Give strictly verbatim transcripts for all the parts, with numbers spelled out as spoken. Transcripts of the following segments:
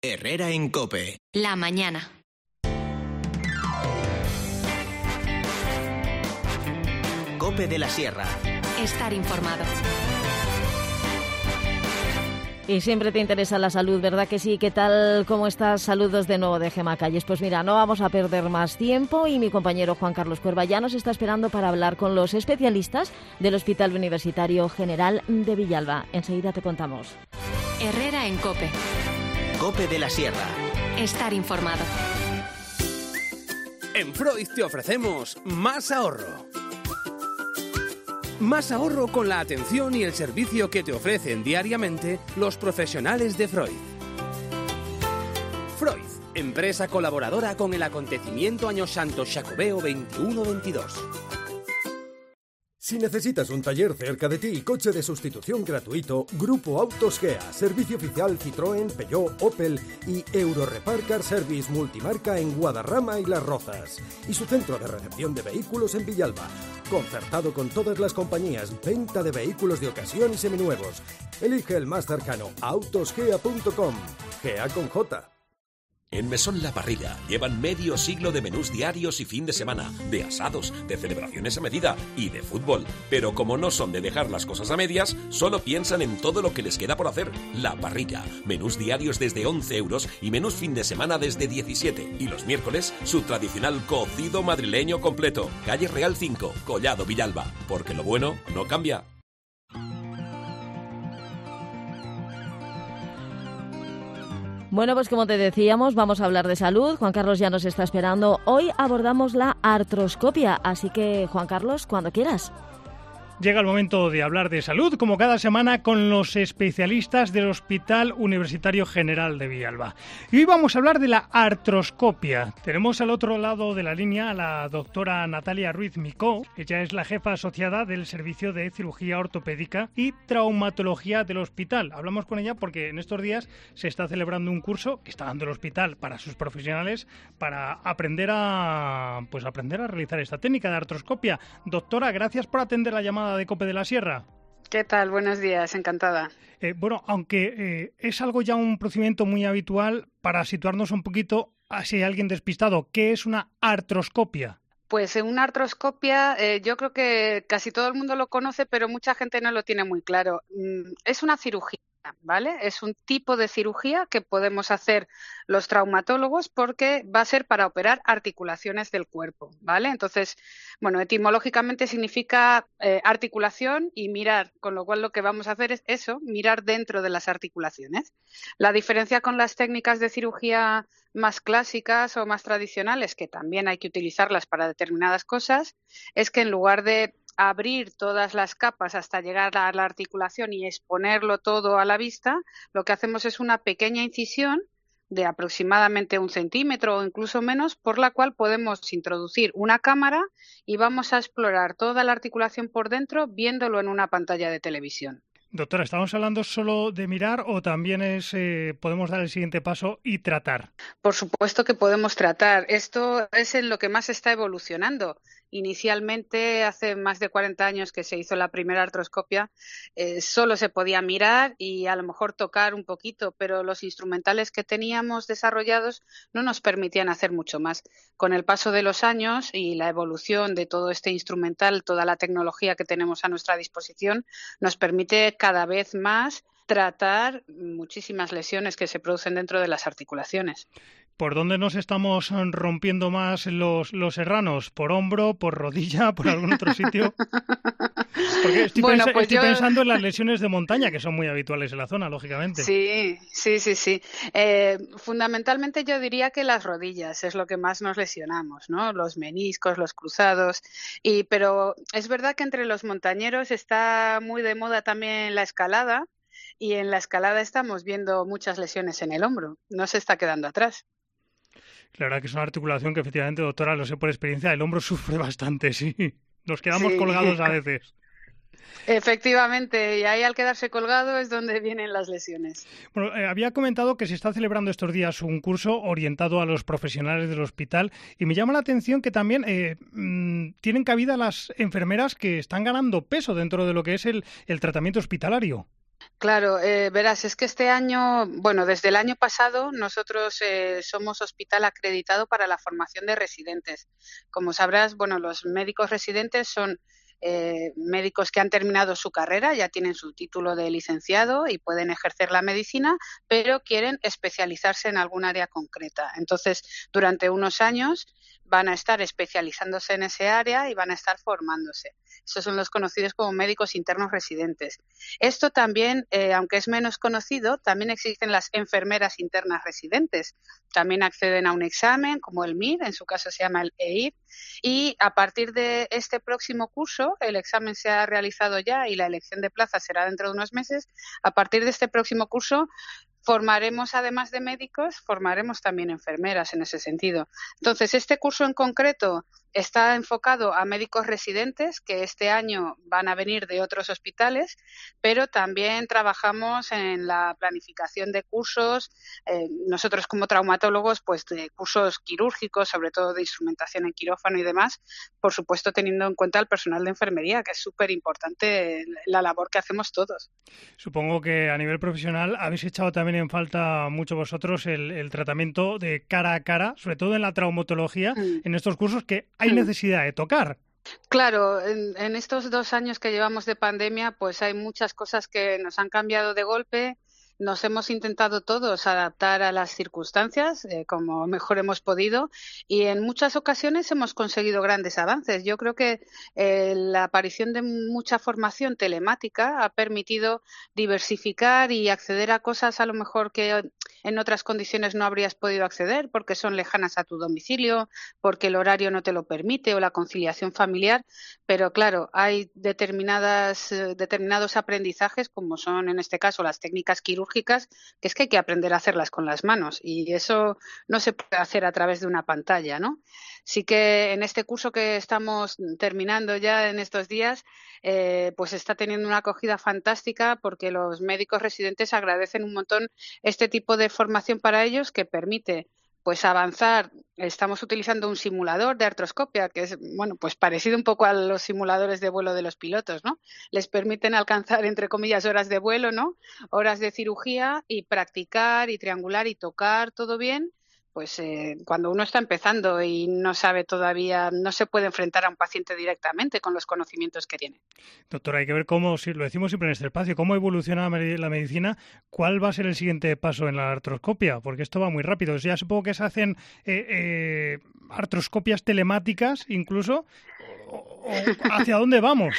Herrera en COPE. La mañana. COPE de la Sierra. Estar informado. Y siempre te interesa la salud, ¿verdad que sí? ¿Qué tal? ¿Cómo estás? Saludos de nuevo de Gemma Calles. Pues mira, no vamos a perder más tiempo y mi compañero Juan Carlos Cuerva ya nos está esperando para hablar con los especialistas del Hospital Universitario General de Villalba. Enseguida te contamos. Herrera en COPE. COPE de la Sierra. Estar informado. En Freud te ofrecemos más ahorro. Más ahorro con la atención y el servicio que te ofrecen diariamente los profesionales de Freud. Freud, empresa colaboradora con el acontecimiento Año Santo Xacobeo veintiuno veintidós. Si necesitas un taller cerca de ti y coche de sustitución gratuito, Grupo Autos Gea, servicio oficial Citroën, Peugeot, Opel y Eurorepar Car Service multimarca en Guadarrama y Las Rozas. Y su centro de recepción de vehículos en Villalba. Concertado con todas las compañías, venta de vehículos de ocasión y seminuevos. Elige el más cercano, autosgea punto com. Gea con J. En Mesón La Parrilla llevan medio siglo de menús diarios y fin de semana, de asados, de celebraciones a medida y de fútbol. Pero como no son de dejar las cosas a medias, solo piensan en todo lo que les queda por hacer. La Parrilla, menús diarios desde once euros y menús fin de semana desde diecisiete. Y los miércoles, su tradicional cocido madrileño completo. Calle Real cinco, Collado Villalba. Porque lo bueno no cambia. Bueno, pues como te decíamos, vamos a hablar de salud. Juan Carlos ya nos está esperando. Hoy abordamos la artroscopia, así que, Juan Carlos, cuando quieras. Llega el momento de hablar de salud, como cada semana, con los especialistas del Hospital Universitario General de Villalba. Y hoy vamos a hablar de la artroscopia. Tenemos al otro lado de la línea a la doctora Natalia Ruiz Micó. Ella es la jefa asociada del Servicio de Cirugía Ortopédica y Traumatología del hospital. Hablamos con ella porque en estos días se está celebrando un curso que está dando el hospital para sus profesionales para aprender a, pues, aprender a realizar esta técnica de artroscopia. Doctora, gracias por atender la llamada de COPE de la Sierra. ¿Qué tal? Buenos días, encantada. Eh, bueno, aunque eh, es algo ya un procedimiento muy habitual, para situarnos un poquito, si hay alguien despistado, ¿qué es una artroscopia? Pues una artroscopia, eh, yo creo que casi todo el mundo lo conoce, pero mucha gente no lo tiene muy claro. Mm, es una cirugía, ¿vale? Es un tipo de cirugía que podemos hacer los traumatólogos porque va a ser para operar articulaciones del cuerpo, ¿vale? Entonces, bueno, etimológicamente significa eh, articulación y mirar, con lo cual lo que vamos a hacer es eso, mirar dentro de las articulaciones. La diferencia con las técnicas de cirugía más clásicas o más tradicionales, que también hay que utilizarlas para determinadas cosas, es que en lugar de abrir todas las capas hasta llegar a la articulación y exponerlo todo a la vista, lo que hacemos es una pequeña incisión de aproximadamente un centímetro o incluso menos, por la cual podemos introducir una cámara y vamos a explorar toda la articulación por dentro viéndolo en una pantalla de televisión. Doctora, ¿estamos hablando solo de mirar o también es eh, podemos dar el siguiente paso y tratar? Por supuesto que podemos tratar. Esto es en lo que más está evolucionando. Inicialmente, hace más de cuarenta años que se hizo la primera artroscopia, eh, solo se podía mirar y a lo mejor tocar un poquito, pero los instrumentales que teníamos desarrollados no nos permitían hacer mucho más. Con el paso de los años y la evolución de todo este instrumental, toda la tecnología que tenemos a nuestra disposición, nos permite cada vez más tratar muchísimas lesiones que se producen dentro de las articulaciones. ¿Por dónde nos estamos rompiendo más los, los serranos? ¿Por hombro, por rodilla, por algún otro sitio? Porque estoy, bueno, pens- pues estoy yo... pensando en las lesiones de montaña, que son muy habituales en la zona, lógicamente. Sí, sí, sí, sí. Eh, fundamentalmente yo diría que las rodillas es lo que más nos lesionamos, ¿no? Los meniscos, los cruzados. Y, pero es verdad que entre los montañeros está muy de moda también la escalada, y en la escalada estamos viendo muchas lesiones en el hombro. No se está quedando atrás. La verdad que es una articulación que efectivamente, doctora, lo sé por experiencia, el hombro sufre bastante, sí. Nos quedamos sí. colgados a veces. Efectivamente, y ahí al quedarse colgado es donde vienen las lesiones. Bueno, eh, había comentado que se está celebrando estos días un curso orientado a los profesionales del hospital y me llama la atención que también eh, mmm, tienen cabida las enfermeras que están ganando peso dentro de lo que es el, el tratamiento hospitalario. Claro, eh, verás, es que este año, bueno, desde el año pasado nosotros eh, somos hospital acreditado para la formación de residentes. Como sabrás, bueno, los médicos residentes son eh, médicos que han terminado su carrera, ya tienen su título de licenciado y pueden ejercer la medicina, pero quieren especializarse en algún área concreta. Entonces, durante unos años van a estar especializándose en ese área y van a estar formándose. Esos son los conocidos como médicos internos residentes. Esto también, eh, aunque es menos conocido, también existen las enfermeras internas residentes. También acceden a un examen como el M I R, en su caso se llama el E I R, y a partir de este próximo curso, el examen se ha realizado ya y la elección de plaza será dentro de unos meses. A partir de este próximo curso formaremos, además de médicos, formaremos también enfermeras en ese sentido. Entonces, este curso en concreto está enfocado a médicos residentes que este año van a venir de otros hospitales, pero también trabajamos en la planificación de cursos, eh, nosotros como traumatólogos, pues de cursos quirúrgicos, sobre todo de instrumentación en quirófano y demás, por supuesto teniendo en cuenta el personal de enfermería, que es súper importante la labor que hacemos todos. Supongo que a nivel profesional habéis echado también en falta mucho vosotros el, el tratamiento de cara a cara, sobre todo en la traumatología, mm. en estos cursos que hay necesidad de tocar. Claro, en, en estos dos años que llevamos de pandemia, pues hay muchas cosas que nos han cambiado de golpe. Nos hemos intentado todos adaptar a las circunstancias eh, como mejor hemos podido y en muchas ocasiones hemos conseguido grandes avances. Yo creo que eh, la aparición de mucha formación telemática ha permitido diversificar y acceder a cosas a lo mejor que en otras condiciones no habrías podido acceder porque son lejanas a tu domicilio, porque el horario no te lo permite o la conciliación familiar. Pero claro, hay determinadas, eh, determinados aprendizajes como son en este caso las técnicas quirúrgicas, que es que hay que aprender a hacerlas con las manos y eso no se puede hacer a través de una pantalla, ¿no? Sí que en este curso que estamos terminando ya en estos días, eh, pues está teniendo una acogida fantástica porque los médicos residentes agradecen un montón este tipo de formación para ellos que permite pues avanzar. Estamos utilizando un simulador de artroscopia que es, bueno, pues parecido un poco a los simuladores de vuelo de los pilotos, ¿no? Les permiten alcanzar, entre comillas, horas de vuelo, ¿no? Horas de cirugía y practicar y triangular y tocar todo bien. Pues eh, cuando uno está empezando y no sabe todavía, no se puede enfrentar a un paciente directamente con los conocimientos que tiene. Doctora, hay que ver cómo, si lo decimos siempre en este espacio, cómo evoluciona la medicina, cuál va a ser el siguiente paso en la artroscopia, porque esto va muy rápido. Ya supongo que se hacen eh, eh, artroscopias telemáticas incluso, o, o ¿hacia dónde vamos?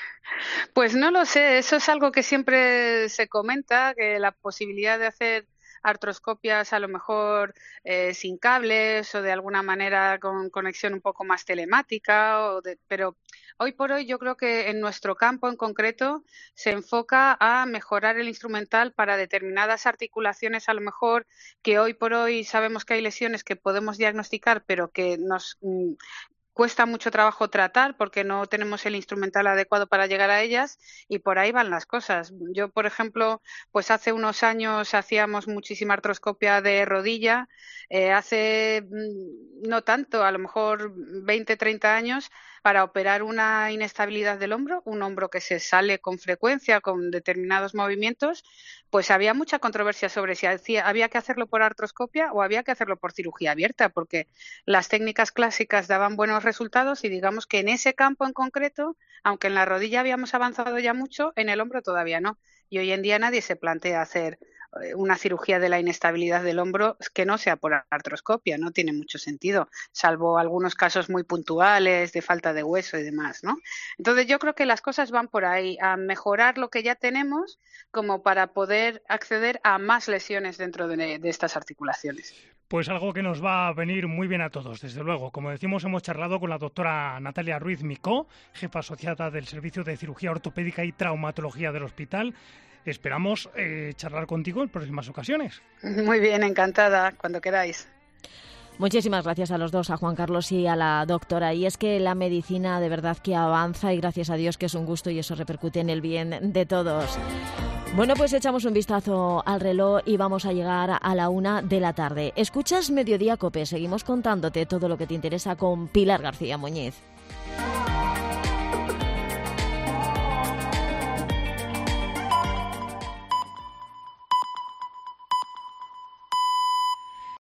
Pues no lo sé, eso es algo que siempre se comenta, que la posibilidad de hacer artroscopias a lo mejor eh, sin cables o de alguna manera con conexión un poco más telemática, o de, pero hoy por hoy yo creo que en nuestro campo en concreto se enfoca a mejorar el instrumental para determinadas articulaciones a lo mejor que hoy por hoy sabemos que hay lesiones que podemos diagnosticar pero que nos mm, cuesta mucho trabajo tratar porque no tenemos el instrumental adecuado para llegar a ellas y por ahí van las cosas. Yo, por ejemplo, pues hace unos años hacíamos muchísima artroscopia de rodilla, eh, hace no tanto, a lo mejor veinte, treinta años, para operar una inestabilidad del hombro, un hombro que se sale con frecuencia con determinados movimientos, pues había mucha controversia sobre si hacía, había que hacerlo por artroscopia o había que hacerlo por cirugía abierta, porque las técnicas clásicas daban buenos resultados y digamos que en ese campo en concreto, aunque en la rodilla habíamos avanzado ya mucho, en el hombro todavía no. Y hoy en día nadie se plantea hacer una cirugía de la inestabilidad del hombro que no sea por artroscopia, no tiene mucho sentido, salvo algunos casos muy puntuales de falta de hueso y demás, ¿no? Entonces yo creo que las cosas van por ahí, a mejorar lo que ya tenemos como para poder acceder a más lesiones dentro de, de estas articulaciones. Pues algo que nos va a venir muy bien a todos, desde luego. Como decimos, hemos charlado con la doctora Natalia Ruiz Micó, jefa asociada del Servicio de Cirugía Ortopédica y Traumatología del Hospital. Esperamos eh, charlar contigo en próximas ocasiones. Muy bien, encantada, cuando queráis. Muchísimas gracias a los dos, a Juan Carlos y a la doctora. Y es que la medicina de verdad que avanza y gracias a Dios que es un gusto y eso repercute en el bien de todos. Bueno, pues echamos un vistazo al reloj y vamos a llegar a la una de la tarde. Escuchas Mediodía COPE, seguimos contándote todo lo que te interesa con Pilar García Muñiz.